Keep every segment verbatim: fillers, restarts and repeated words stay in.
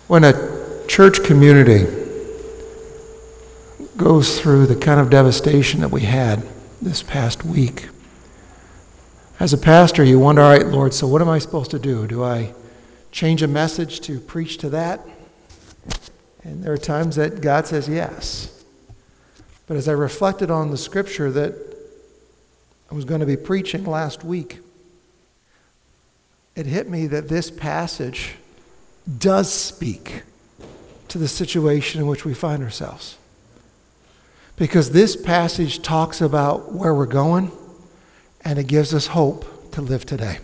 When a church community goes through the kind of devastation that we had this past week, as a pastor, you wonder, all right, Lord, so what am I supposed to do? Do I change a message to preach to that? And there are times that God says yes. But as I reflected on the scripture that I was going to be preaching last week, it hit me that this passage does speak to the situation in which we find ourselves. Because this passage talks about where we're going, and it gives us hope to live today.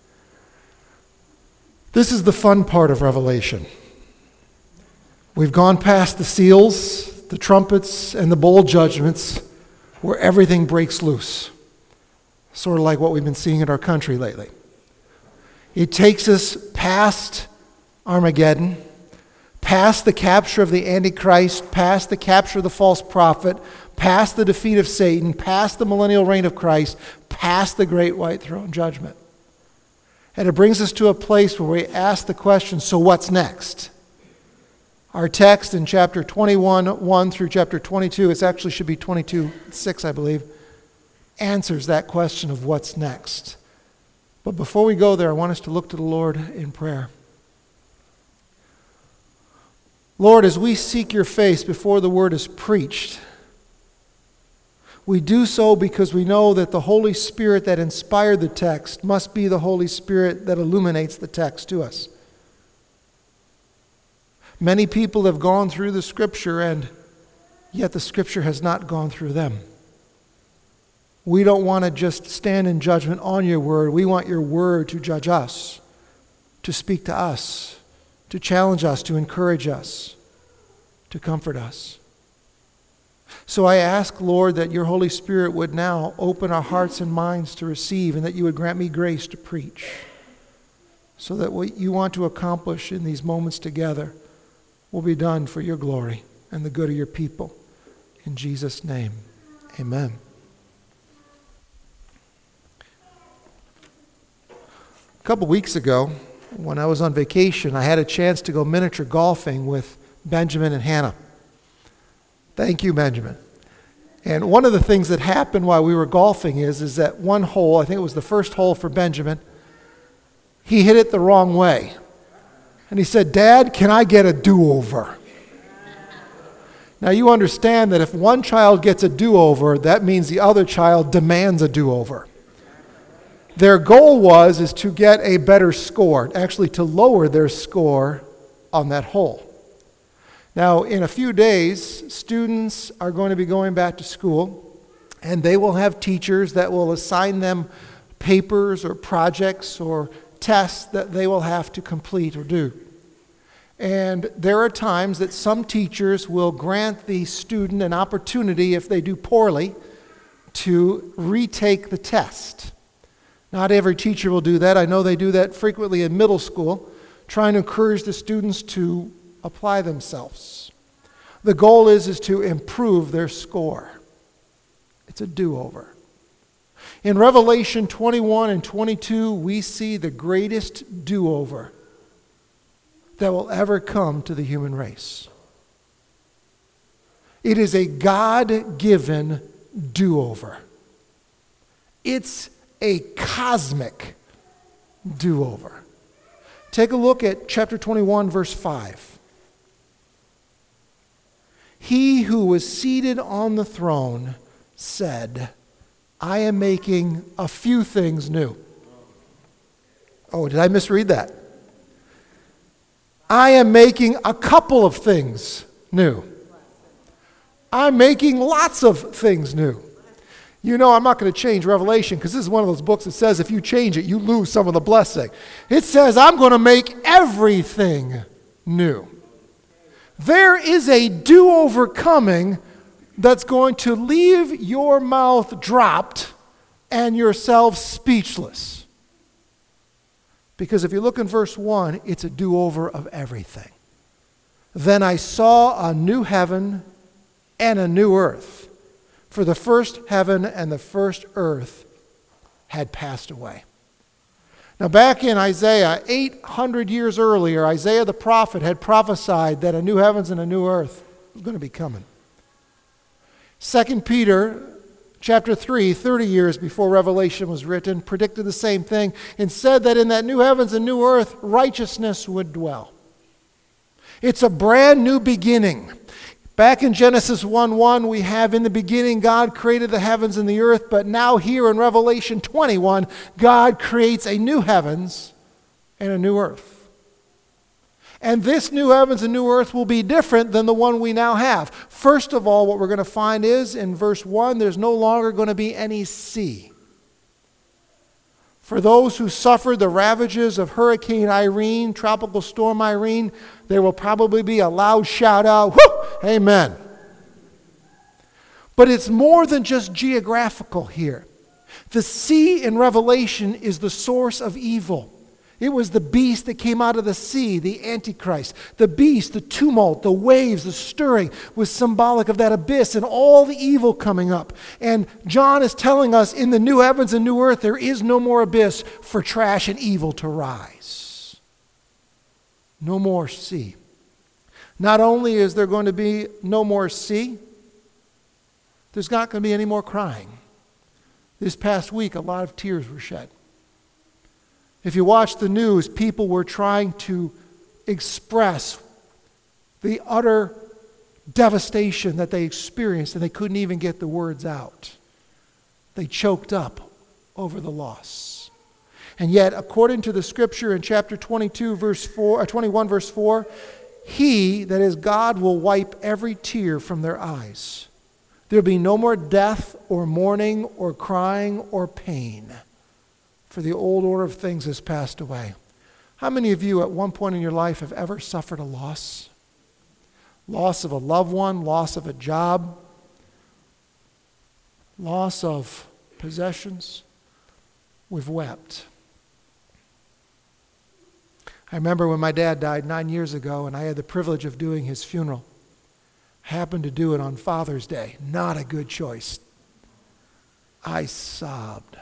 This is the fun part of Revelation. We've gone past the seals, the trumpets, and the bowl judgments where everything breaks loose. Sort of like what we've been seeing in our country lately. It takes us past Armageddon, past the capture of the Antichrist, past the capture of the false prophet, past the defeat of Satan, past the millennial reign of Christ, past the great white throne judgment. And it brings us to a place where we ask the question, so what's next? Our text in chapter twenty-one, one through chapter twenty-two, it actually should be twenty-two, six, I believe, answers that question of what's next. But before we go there, I want us to look to the Lord in prayer. Lord, as we seek your face before the word is preached, we do so because we know that the Holy Spirit that inspired the text must be the Holy Spirit that illuminates the text to us. Many people have gone through the Scripture, and yet the Scripture has not gone through them. We don't want to just stand in judgment on your word. We want your word to judge us, to speak to us, to challenge us, to encourage us, to comfort us. So I ask, Lord, that your Holy Spirit would now open our hearts and minds to receive, and that you would grant me grace to preach, so that what you want to accomplish in these moments together will be done for your glory and the good of your people. In Jesus' name, amen. A couple weeks ago, when I was on vacation, I had a chance to go miniature golfing with Benjamin and Hannah. Thank you, Benjamin. And one of the things that happened while we were golfing is, is that one hole, I think it was the first hole for Benjamin, he hit it the wrong way. And he said, Dad, can I get a do-over? Now you understand that if one child gets a do-over, that means the other child demands a do-over. Their goal was is to get a better score, actually to lower their score on that hole. Now, in a few days, students are going to be going back to school, and they will have teachers that will assign them papers or projects or tests that they will have to complete or do. And there are times that some teachers will grant the student an opportunity, if they do poorly, to retake the test. Not every teacher will do that. I know they do that frequently in middle school, trying to encourage the students to apply themselves. The goal is, is to improve their score. It's a do-over. In Revelation twenty-one and twenty-two, we see the greatest do-over that will ever come to the human race. It is a God-given do-over. It's a cosmic do-over. Take a look at chapter twenty-one, verse five. He who was seated on the throne said, I am making a few things new. Oh, did I misread that? I am making a couple of things new. I'm making lots of things new. You know, I'm not going to change Revelation because this is one of those books that says if you change it, you lose some of the blessing. It says I'm going to make everything new. There is a do-over coming that's going to leave your mouth dropped and yourself speechless. Because if you look in verse one, it's a do-over of everything. Then I saw a new heaven and a new earth. For the first heaven and the first earth had passed away. Now back in Isaiah, eight hundred years earlier, Isaiah the prophet had prophesied that a new heavens and a new earth was going to be coming. Second Peter chapter three, thirty years before Revelation was written, predicted the same thing and said that in that new heavens and new earth, righteousness would dwell. It's a brand new beginning. Back in Genesis one one, we have in the beginning God created the heavens and the earth, but now here in Revelation twenty-one, God creates a new heavens and a new earth. And this new heavens and new earth will be different than the one we now have. First of all, what we're going to find is in verse one, there's no longer going to be any sea. For those who suffered the ravages of Hurricane Irene, Tropical Storm Irene, there will probably be a loud shout out, whoo, amen. But it's more than just geographical here. The sea in Revelation is the source of evil. It was the beast that came out of the sea, the Antichrist. The beast, the tumult, the waves, the stirring was symbolic of that abyss and all the evil coming up. And John is telling us in the new heavens and new earth, there is no more abyss for trash and evil to rise. No more sea. Not only is there going to be no more sea, there's not going to be any more crying. This past week, a lot of tears were shed. If you watch the news, people were trying to express the utter devastation that they experienced, and they couldn't even get the words out. They choked up over the loss. And yet, according to the scripture in chapter twenty-two, verse four, or twenty-one, verse four, He, that is God, will wipe every tear from their eyes. There'll be no more death or mourning or crying or pain. For the old order of things has passed away. How many of you at one point in your life have ever suffered a loss? Loss of a loved one, loss of a job, loss of possessions? We've wept. I remember when my dad died nine years ago and I had the privilege of doing his funeral. I happened to do it on Father's Day. Not a good choice. I sobbed.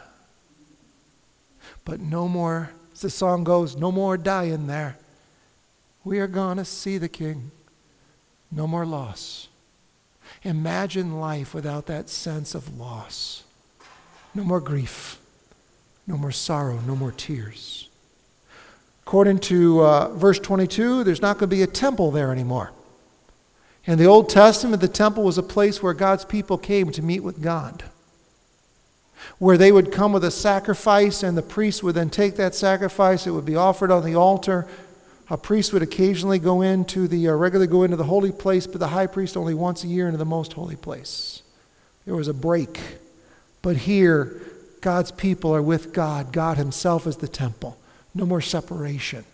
But no more, as the song goes, no more dying there. We are going to see the King. No more loss. Imagine life without that sense of loss. No more grief. No more sorrow. No more tears. According to uh, verse twenty-two, there's not going to be a temple there anymore. In the Old Testament, the temple was a place where God's people came to meet with God, where they would come with a sacrifice and the priest would then take that sacrifice. It would be offered on the altar. A priest would occasionally go into the, uh, regularly go into the holy place, but the high priest only once a year into the most holy place. There was a break. But here, God's people are with God. God himself is the temple. No more separation.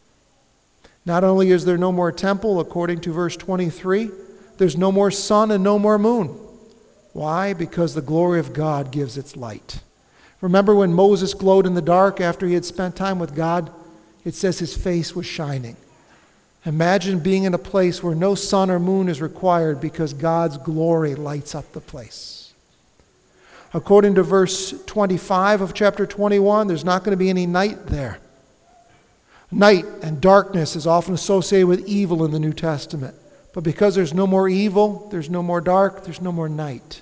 Not only is there no more temple, according to verse twenty-three, there's no more sun and no more moon. Why? Because the glory of God gives its light. Remember when Moses glowed in the dark after he had spent time with God? It says his face was shining. Imagine being in a place where no sun or moon is required because God's glory lights up the place. According to verse twenty-five of chapter twenty-one, there's not going to be any night there. Night and darkness is often associated with evil in the New Testament. But because there's no more evil, there's no more dark, there's no more night.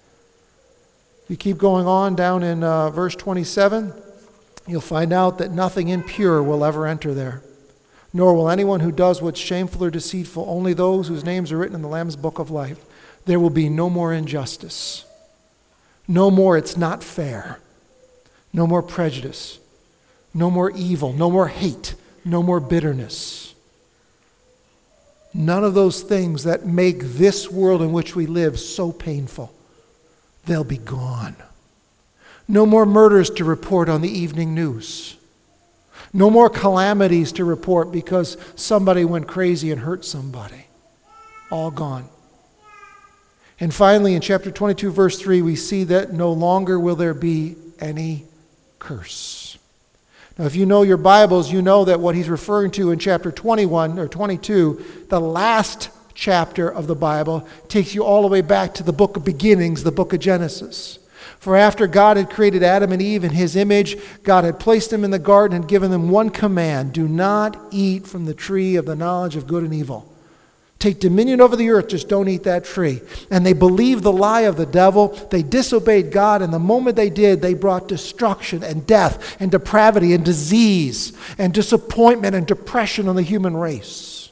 You keep going on down in uh, verse twenty-seven, you'll find out that nothing impure will ever enter there. Nor will anyone who does what's shameful or deceitful, only those whose names are written in the Lamb's book of life. There will be no more injustice. No more it's not fair. No more prejudice. No more evil. No more hate. No more bitterness. None of those things that make this world in which we live so painful. They'll be gone. No more murders to report on the evening news. No more calamities to report because somebody went crazy and hurt somebody. All gone. And finally, in chapter twenty-two, verse three, we see that no longer will there be any curse. Now, if you know your Bibles, you know that what he's referring to in chapter twenty-one or twenty-two, the last chapter of the Bible, takes you all the way back to the book of beginnings, the book of Genesis. For after God had created Adam and Eve in his image, God had placed them in the garden and given them one command: do not eat from the tree of the knowledge of good and evil. Take dominion over the earth, just don't eat that tree. And they believed the lie of the devil. They disobeyed God, and the moment they did, they brought destruction and death and depravity and disease and disappointment and depression on the human race.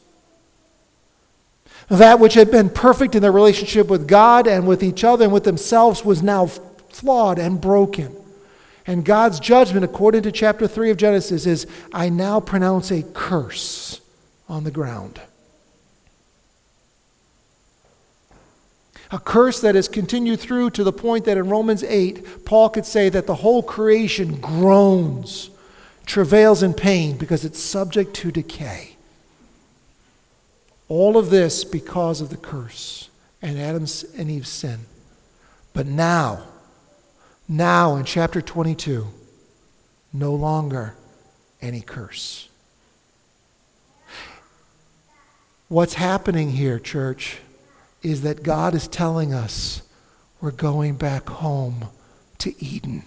That which had been perfect in their relationship with God and with each other and with themselves was now flawed and broken. And God's judgment, according to chapter three of Genesis, is, I now pronounce a curse on the ground. A curse that has continued through to the point that in Romans eight, Paul could say that the whole creation groans, travails in pain because it's subject to decay. All of this because of the curse and Adam's and Eve's sin. But now, now in chapter twenty-two, no longer any curse. What's happening here, church, is that God is telling us we're going back home to Eden.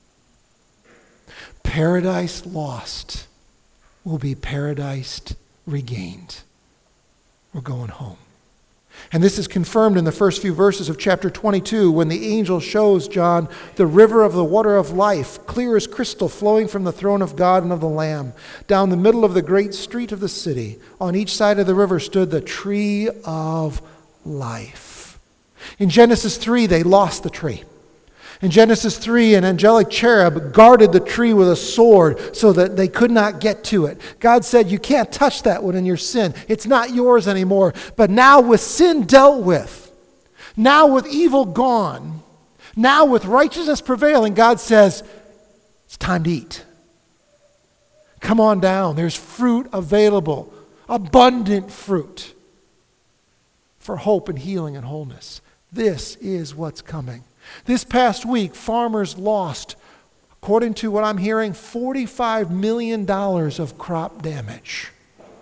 Paradise lost will be paradise regained. We're going home. And this is confirmed in the first few verses of chapter twenty-two when the angel shows John the river of the water of life, clear as crystal, flowing from the throne of God and of the Lamb. Down the middle of the great street of the city, on each side of the river stood the tree of life. In Genesis three, they lost the tree. In Genesis three, an angelic cherub guarded the tree with a sword so that they could not get to it. God said, you can't touch that one in your sin. It's not yours anymore. But now with sin dealt with, now with evil gone, now with righteousness prevailing, God says, it's time to eat. Come on down. There's fruit available, abundant fruit for hope and healing and wholeness. This is what's coming. This past week, farmers lost, according to what I'm hearing, forty-five million dollars of crop damage.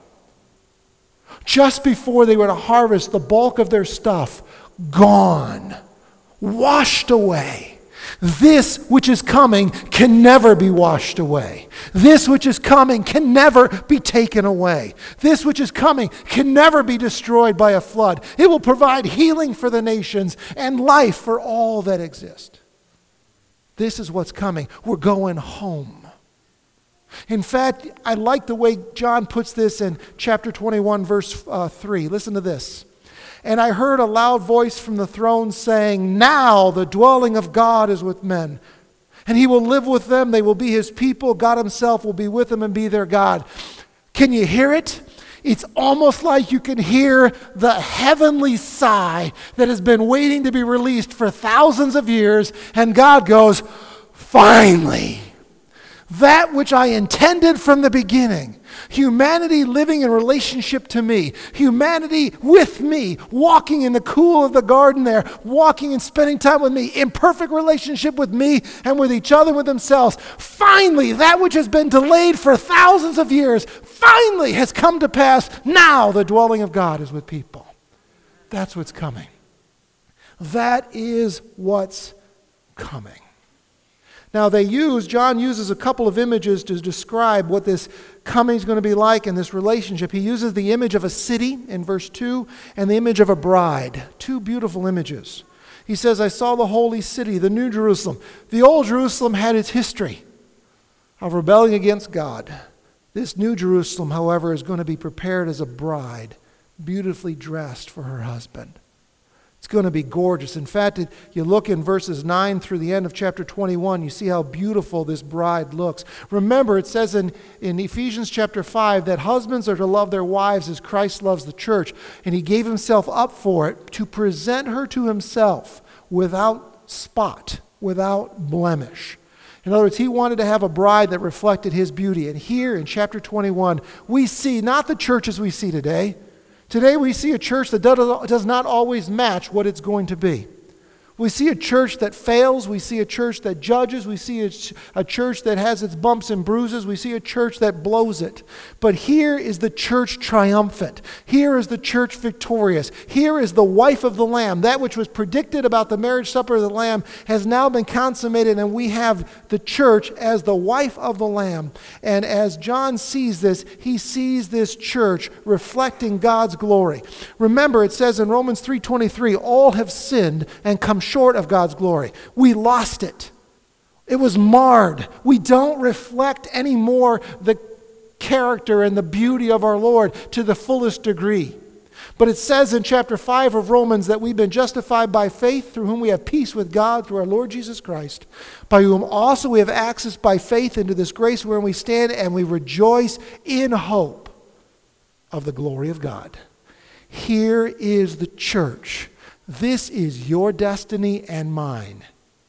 Just before they were to harvest, the bulk of their stuff gone, washed away. This which is coming can never be washed away. This which is coming can never be taken away. This which is coming can never be destroyed by a flood. It will provide healing for the nations and life for all that exist. This is what's coming. We're going home. In fact, I like the way John puts this in chapter twenty-one, verse uh, three. Listen to this. And I heard a loud voice from the throne saying, now the dwelling of God is with men. And he will live with them. They will be his people. God himself will be with them and be their God. Can you hear it? It's almost like you can hear the heavenly sigh that has been waiting to be released for thousands of years. And God goes, finally, that which I intended from the beginning. Humanity living in relationship to me. Humanity with me, walking in the cool of the garden there, walking and spending time with me, in perfect relationship with me and with each other, with themselves. Finally, that which has been delayed for thousands of years, finally has come to pass. Now the dwelling of God is with people. That's what's coming. That is what's coming. Now they use, John uses a couple of images to describe what this coming is going to be like in this relationship. He uses the image of a city in verse two and the image of a bride. Two beautiful images. He says, I saw the holy city, the new Jerusalem. The old Jerusalem had its history of rebelling against God. This new Jerusalem, however, is going to be prepared as a bride, beautifully dressed for her husband. It's going to be gorgeous. In fact, it, you look in verses nine through the end of chapter twenty-one, you see how beautiful this bride looks. Remember, it says in, in Ephesians chapter five that husbands are to love their wives as Christ loves the church, and he gave himself up for it to present her to himself without spot, without blemish. In other words, he wanted to have a bride that reflected his beauty. And here in chapter twenty-one, we see not the church as we see today. Today we see a church that does not always match what it's going to be. We see a church that fails. We see a church that judges. We see a, ch- a church that has its bumps and bruises. We see a church that blows it. But here is the church triumphant. Here is the church victorious. Here is the wife of the Lamb. That which was predicted about the marriage supper of the Lamb has now been consummated, and we have the church as the wife of the Lamb. And as John sees this, he sees this church reflecting God's glory. Remember, it says in Romans three twenty-three, all have sinned and come short of God's glory. We lost it. It was marred. We don't reflect anymore the character and the beauty of our Lord to the fullest degree. But it says in chapter five of Romans that we've been justified by faith, through whom we have peace with God through our Lord Jesus Christ, by whom also we have access by faith into this grace wherein we stand, and we rejoice in hope of the glory of God. Here is the church. This is your destiny and mine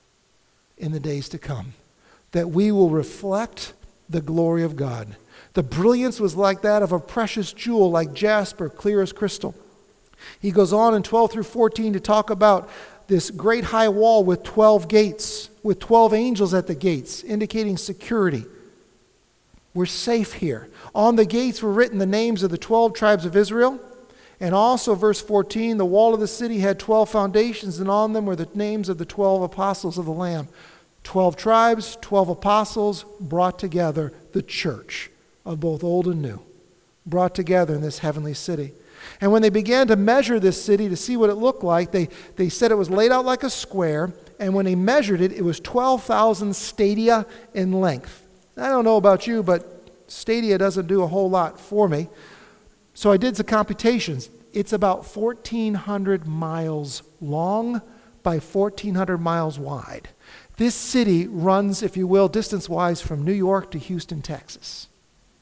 in the days to come, that we will reflect the glory of God. The brilliance was like that of a precious jewel, like jasper, clear as crystal. He goes on in twelve through fourteen to talk about this great high wall with twelve gates, with twelve angels at the gates, indicating security. We're safe here. On the gates were written the names of the twelve tribes of Israel. And also, verse fourteen, the wall of the city had twelve foundations, and on them were the names of the twelve apostles of the Lamb. Twelve tribes, twelve apostles, brought together the church of both old and new, brought together in this heavenly city. And when they began to measure this city to see what it looked like, they, they said it was laid out like a square, and when they measured it, it was twelve thousand stadia in length. I don't know about you, but stadia doesn't do a whole lot for me. So I did some computations. It's about fourteen hundred miles long by fourteen hundred miles wide. This city runs, if you will, distance-wise from New York to Houston, Texas.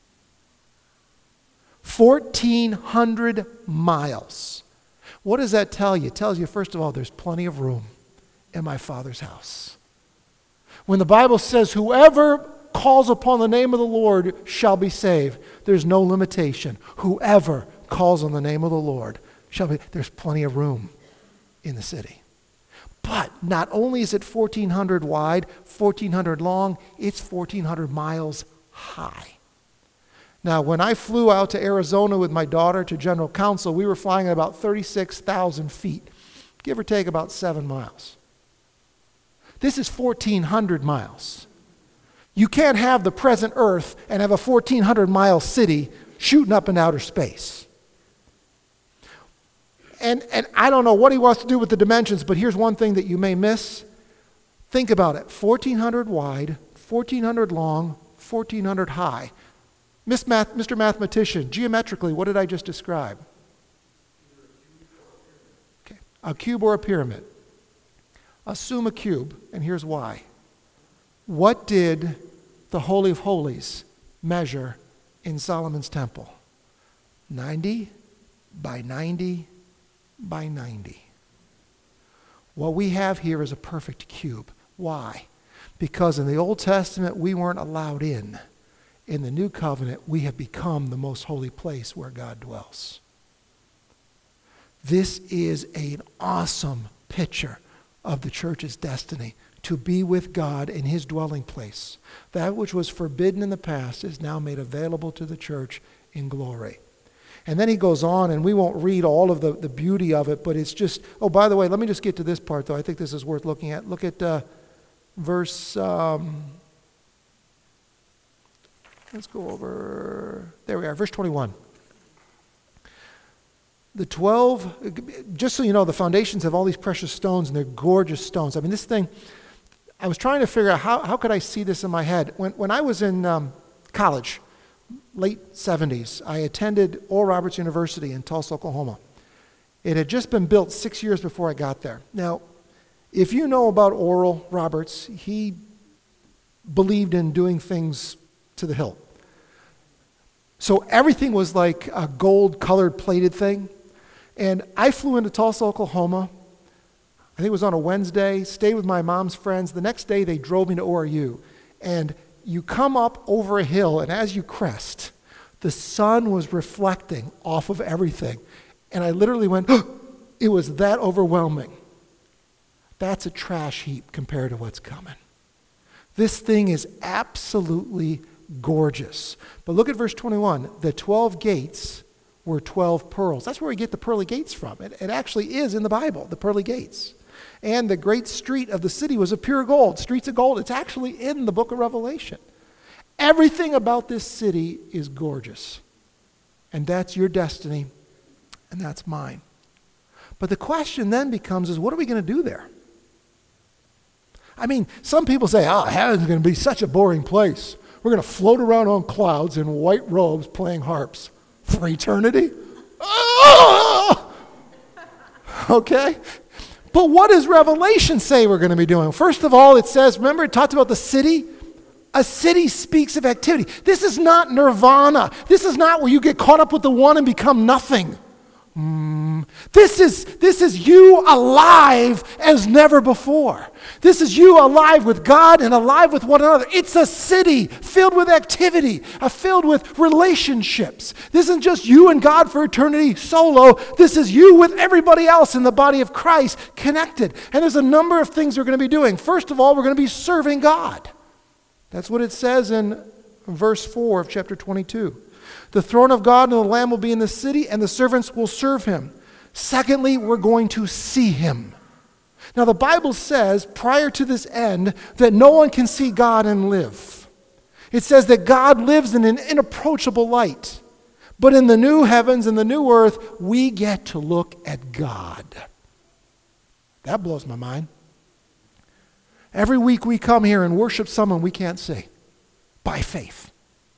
fourteen hundred miles. What does that tell you? It tells you, first of all, there's plenty of room in my Father's house. When the Bible says, whoever calls upon the name of the Lord shall be saved, there's no limitation. Whoever calls on the name of the Lord shall be. There's plenty of room in the city. But not only is it fourteen hundred wide, fourteen hundred long, it's fourteen hundred miles high. Now, when I flew out to Arizona with my daughter to General Council, we were flying at about thirty-six thousand feet, give or take about seven miles. This is fourteen hundred miles. You can't have the present Earth and have a fourteen hundred mile city shooting up in outer space. And, and I don't know what he wants to do with the dimensions, but here's one thing that you may miss. Think about it. fourteen hundred wide, fourteen hundred long, fourteen hundred high. Miss Math, Mister Mathematician, geometrically, what did I just describe? Okay. A cube or a pyramid. Assume a cube, and here's why. What did the Holy of Holies measure in Solomon's temple? ninety by ninety by ninety. What we have here is a perfect cube. Why? Because in the Old Testament we weren't allowed in. In the New Covenant we have become the most holy place where God dwells. This is an awesome picture of the church's destiny, to be with God in his dwelling place. That which was forbidden in the past is now made available to the church in glory. And then he goes on, and we won't read all of the, the beauty of it, but it's just, oh, by the way, let me just get to this part, though. I think this is worth looking at. Look at uh, verse, um, let's go over, there we are, verse twenty-one. The twelve, just so you know, the foundations have all these precious stones, and they're gorgeous stones. I mean, this thing, I was trying to figure out how, how could I see this in my head. When, when I was in um, college, late seventies, I attended Oral Roberts University in Tulsa, Oklahoma. It had just been built six years before I got there. Now, if you know about Oral Roberts, he believed in doing things to the hilt. So everything was like a gold-colored plated thing. And I flew into Tulsa, Oklahoma. I think it was on a Wednesday, stayed with my mom's friends. The next day, they drove me to O R U. And you come up over a hill, and as you crest, the sun was reflecting off of everything. And I literally went, oh, it was that overwhelming. That's a trash heap compared to what's coming. This thing is absolutely gorgeous. But look at verse twenty-one. The twelve gates were twelve pearls. That's where we get the pearly gates from. It, it actually is in the Bible, the pearly gates. And the great street of the city was of pure gold. Streets of gold. It's actually in the book of Revelation. Everything about this city is gorgeous. And that's your destiny, and that's mine. But the question then becomes is, what are we going to do there? I mean, some people say, oh, heaven's going to be such a boring place. We're going to float around on clouds in white robes playing harps for eternity. Oh! Okay? But what does Revelation say we're going to be doing? First of all, it says, remember it talked about the city? A city speaks of activity. This is not nirvana. This is not where you get caught up with the one and become nothing. Mm. This is, this is you alive as never before. This is you alive with God and alive with one another. It's a city filled with activity, uh, filled with relationships. This isn't just you and God for eternity solo. This is you with everybody else in the body of Christ connected. And there's a number of things we're going to be doing. First of all, we're going to be serving God. That's what it says in verse four of chapter twenty-two. The throne of God and the Lamb will be in the city, and the servants will serve him. Secondly, we're going to see him. Now, the Bible says, prior to this end, that no one can see God and live. It says that God lives in an inapproachable light. But in the new heavens and the new earth, we get to look at God. That blows my mind. Every week we come here and worship someone we can't see. By faith.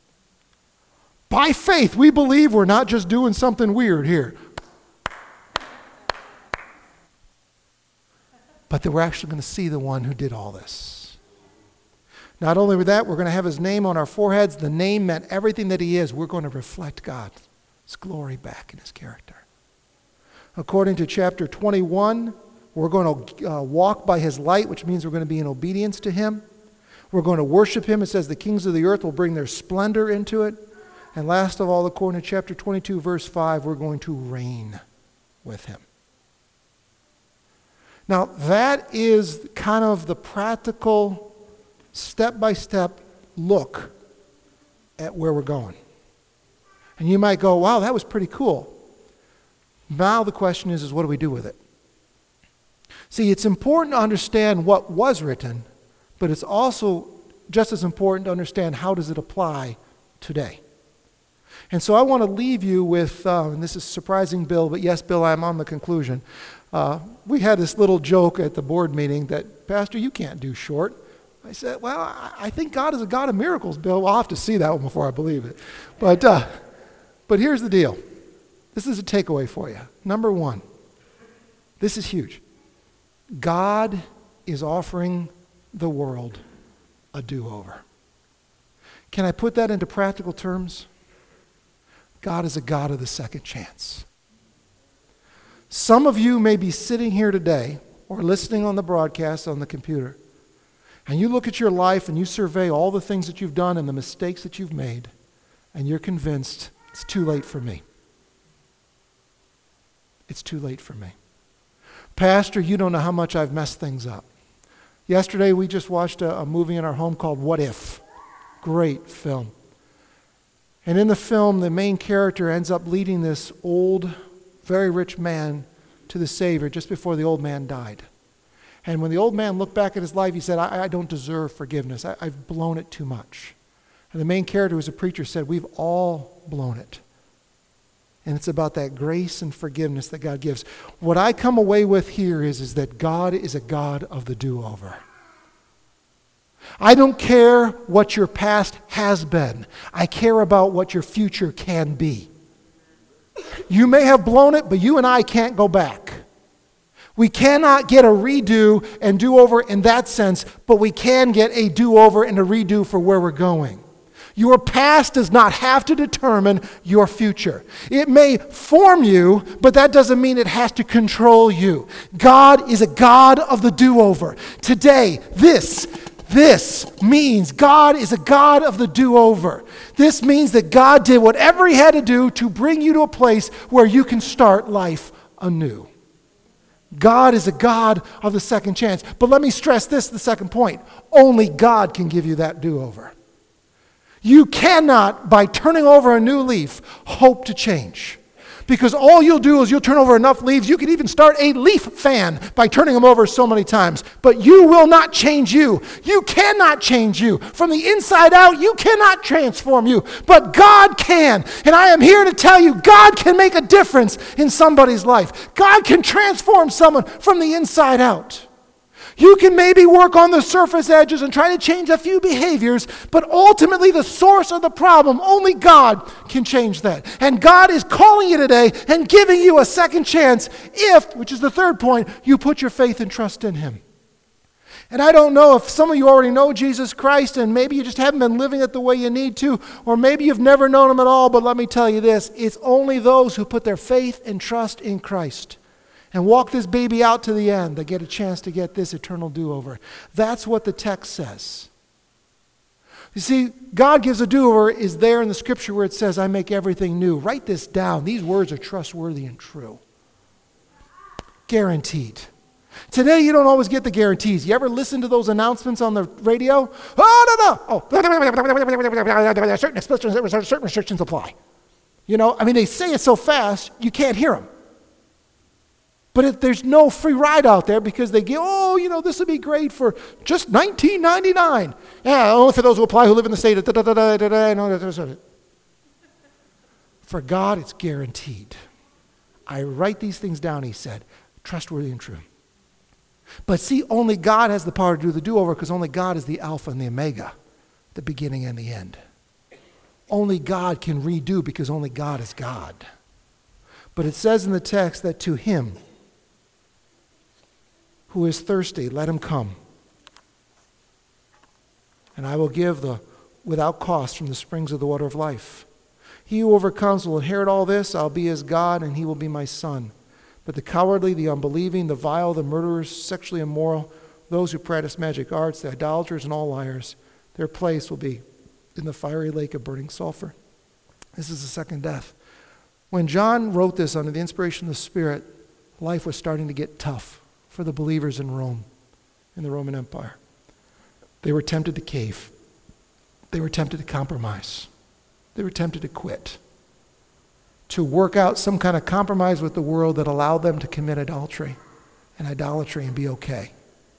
By faith, we believe we're not just doing something weird here. But that we're actually going to see the one who did all this. Not only with that, we're going to have his name on our foreheads. The name meant everything that he is. We're going to reflect God's glory back in his character. According to chapter twenty-one, we're going to uh, walk by his light, which means we're going to be in obedience to him. We're going to worship him. It says the kings of the earth will bring their splendor into it. And last of all, according to chapter twenty-two, verse five, we're going to reign with him. Now, that is kind of the practical, step-by-step look at where we're going. And you might go, wow, that was pretty cool. Now the question is, is what do we do with it? See, it's important to understand what was written, but it's also just as important to understand how does it apply today. And so I want to leave you with, uh, and this is surprising, Bill, but yes, Bill, I'm on the conclusion. Uh, we had this little joke at the board meeting that, Pastor, you can't do short. I said, well, I, I think God is a God of miracles, Bill. Well, I'll have to see that one before I believe it. But, uh, but here's the deal. This is a takeaway for you. Number one, this is huge. God is offering the world a do-over. Can I put that into practical terms? God is a God of the second chance. Some of you may be sitting here today or listening on the broadcast on the computer, and you look at your life and you survey all the things that you've done and the mistakes that you've made, and you're convinced it's too late for me. It's too late for me. Pastor, you don't know how much I've messed things up. Yesterday we just watched a, a movie in our home called What If? Great film. And in the film, the main character ends up leading this old, very rich man to the Savior just before the old man died. And when the old man looked back at his life, he said, I, I don't deserve forgiveness. I, I've blown it too much. And the main character, who was a preacher, said, we've all blown it. And it's about that grace and forgiveness that God gives. What I come away with here is, is that God is a God of the do-over. I don't care what your past has been. I care about what your future can be. You may have blown it, but you and I can't go back. We cannot get a redo and do-over in that sense, but we can get a do-over and a redo for where we're going. Your past does not have to determine your future. It may form you, but that doesn't mean it has to control you. God is a God of the do-over. Today, this This means God is a God of the do-over. This means that God did whatever he had to do to bring you to a place where you can start life anew. God is a God of the second chance. But let me stress this, the second point. Only God can give you that do-over. You cannot, by turning over a new leaf, hope to change. Because all you'll do is you'll turn over enough leaves, you can even start a leaf fan by turning them over so many times. But you will not change you. You cannot change you. From the inside out, you cannot transform you. But God can. And I am here to tell you, God can make a difference in somebody's life. God can transform someone from the inside out. You can maybe work on the surface edges and try to change a few behaviors, but ultimately the source of the problem, only God can change that. And God is calling you today and giving you a second chance if, which is the third point, you put your faith and trust in Him. And I don't know if some of you already know Jesus Christ and maybe you just haven't been living it the way you need to, or maybe you've never known Him at all, but let me tell you this, it's only those who put their faith and trust in Christ and walk this baby out to the end, they get a chance to get this eternal do-over. That's what the text says. You see, God gives a do-over is there in the scripture where it says, I make everything new. Write this down. These words are trustworthy and true. Guaranteed. Today, you don't always get the guarantees. You ever listen to those announcements on the radio? Oh, no, no. Oh, certain certain restrictions apply. You know, I mean, they say it so fast, you can't hear them. But if there's no free ride out there because they give, oh, you know, this would be great for just nineteen ninety-nine. Yeah, only for those who apply who live in the state of da da da da da da. For God, it's guaranteed. I write these things down, he said, trustworthy and true. But see, only God has the power to do the do-over because only God is the Alpha and the Omega, the beginning and the end. Only God can redo because only God is God. But it says in the text that to Him who is thirsty, let him come. And I will give the without cost from the springs of the water of life. He who overcomes will inherit all this. I'll be his God, and he will be my son. But the cowardly, the unbelieving, the vile, the murderers, sexually immoral, those who practice magic arts, the idolaters, and all liars, their place will be in the fiery lake of burning sulfur. This is the second death. When John wrote this under the inspiration of the Spirit, life was starting to get tough for the believers in Rome, in the Roman Empire. They were tempted to cave. They were tempted to compromise. They were tempted to quit, to work out some kind of compromise with the world that allowed them to commit adultery and idolatry and be okay.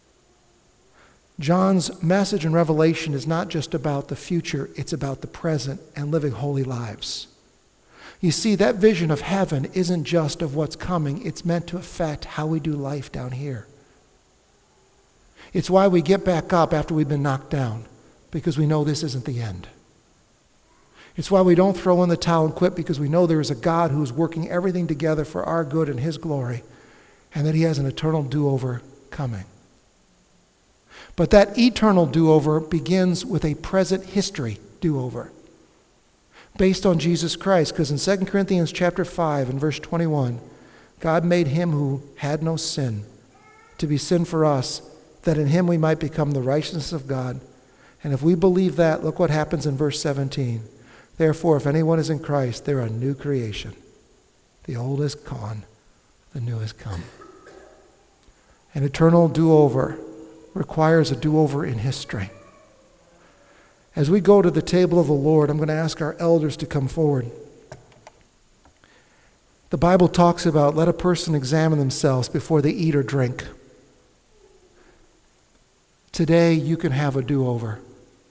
John's message in Revelation is not just about the future, it's about the present and living holy lives. You see, that vision of heaven isn't just of what's coming. It's meant to affect how we do life down here. It's why we get back up after we've been knocked down, because we know this isn't the end. It's why we don't throw in the towel and quit, because we know there is a God who's working everything together for our good and His glory, and that He has an eternal do-over coming. But that eternal do-over begins with a present history do-over, based on Jesus Christ, because in Second Corinthians chapter five and verse twenty-one, God made Him who had no sin to be sin for us, that in Him we might become the righteousness of God. And if we believe that, look what happens in verse seventeen. Therefore, if anyone is in Christ, they're a new creation. The old is gone, the new has come. An eternal do-over requires a do-over in history. As we go to the table of the Lord, I'm going to ask our elders to come forward. The Bible talks about let a person examine themselves before they eat or drink. Today, you can have a do-over.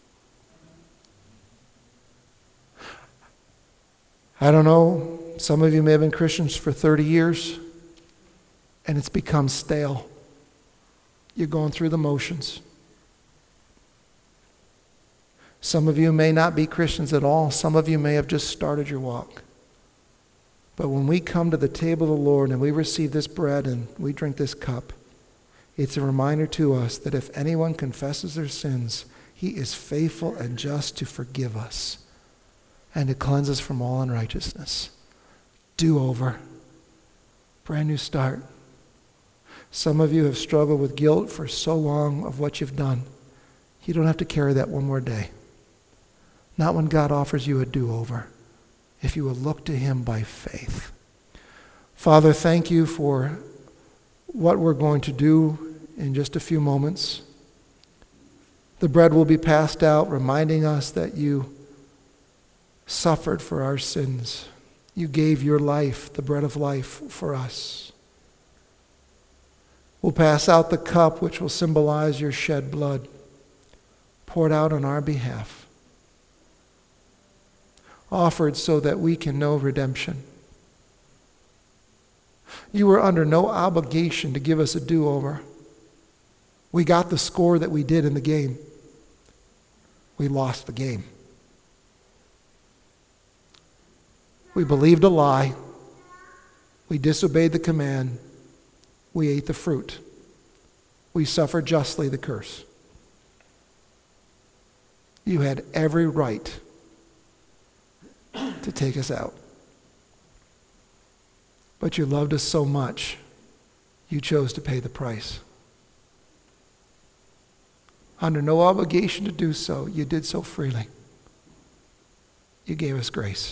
I don't know, some of you may have been Christians for thirty years, and it's become stale. You're going through the motions. Some of you may not be Christians at all. Some of you may have just started your walk. But when we come to the table of the Lord and we receive this bread and we drink this cup, it's a reminder to us that if anyone confesses their sins, He is faithful and just to forgive us and to cleanse us from all unrighteousness. Do-over. Brand new start. Some of you have struggled with guilt for so long of what you've done. You don't have to carry that one more day. Not when God offers you a do-over, if you will look to Him by faith. Father, thank you for what we're going to do in just a few moments. The bread will be passed out, reminding us that you suffered for our sins. You gave your life, the bread of life, for us. We'll pass out the cup, which will symbolize your shed blood, poured out on our behalf, offered so that we can know redemption. You were under no obligation to give us a do-over. We got the score that we did in the game. We lost the game. We believed a lie. We disobeyed the command. We ate the fruit. We suffered justly the curse. You had every right to take us out. But you loved us so much, you chose to pay the price. Under no obligation to do so, you did so freely. You gave us grace.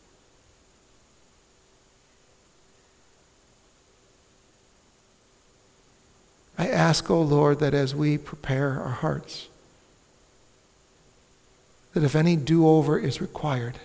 I ask, O Lord, that as we prepare our hearts, that if any do-over is required,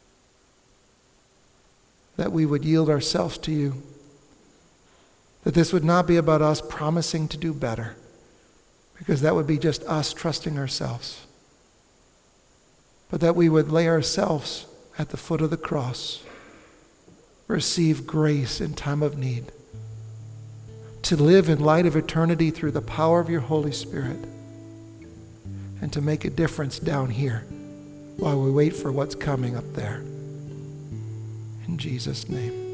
that we would yield ourselves to you, that this would not be about us promising to do better, because that would be just us trusting ourselves, but that we would lay ourselves at the foot of the cross, receive grace in time of need, to live in light of eternity through the power of your Holy Spirit, and to make a difference down here while we wait for what's coming up there. In Jesus' name.